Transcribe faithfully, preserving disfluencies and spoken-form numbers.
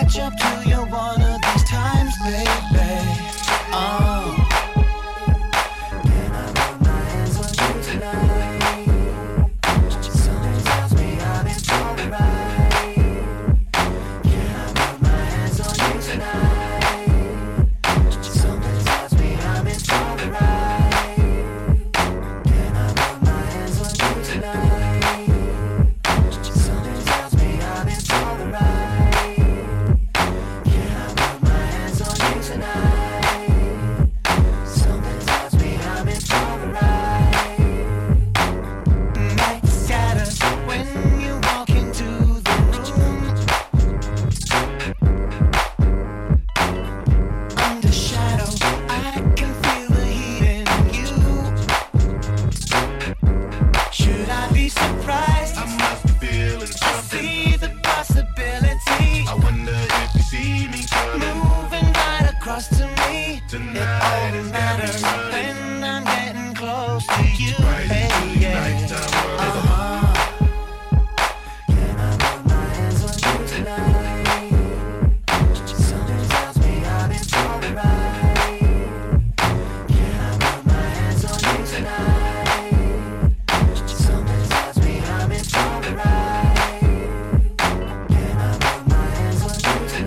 catch up to you one of these times, baby. Oh. Can I put my hands on you tonight? Something tells me I've been so right. Can I put my hands on you tonight? Something tells me I've been so right. Can I put my hands on you tonight? Something tells me I've been so right. Can I put my hands on you tonight? Something tells me I've been so right. Night scatters when you walk into the room. Under shadow, I can feel the heat in you. Should I be surprised? I must be feeling I something. see the possibility I wonder if you see me coming moving right across to me. It tonight. only It's got me matters running. when I'm getting close to